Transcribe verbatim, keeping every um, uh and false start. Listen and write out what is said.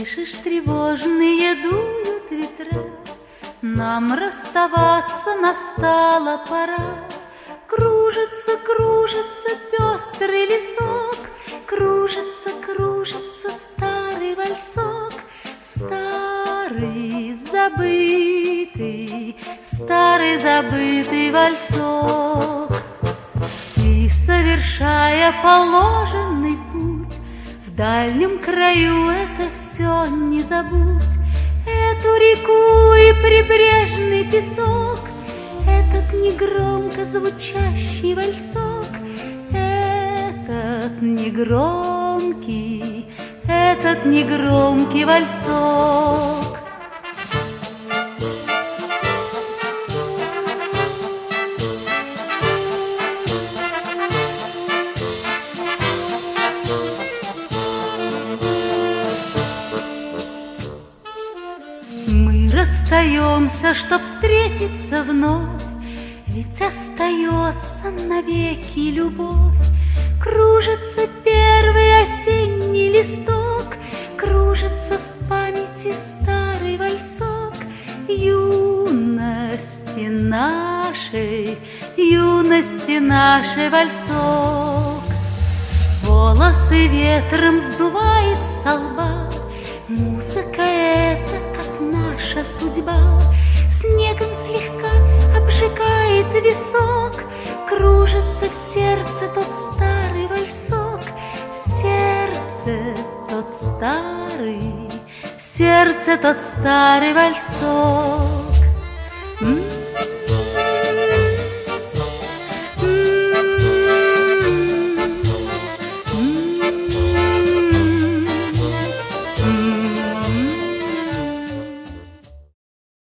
Слышишь, тревожные дуют ветра, нам расставаться настала пора. Кружится, кружится пестрый лесок, кружится, кружится старый вальсок, старый забытый, старый забытый вальсок. И, совершая положенный путь, в дальнем краю это все не забудь. Эту реку и прибрежный песок, этот негромко звучащий вальсок, этот негромкий, этот негромкий вальсок. Мы расстаемся, чтоб встретиться вновь, ведь остается навеки любовь. Кружится первый осенний листок, кружится в памяти старый вальсок юности нашей, юности нашей вальсок. Волосы ветром сдувает со лба, музыка эта, как наша судьба, снегом слегка обжигает висок. Кружится в сердце тот старый вальсок, в сердце тот старый, в сердце тот старый вальсок.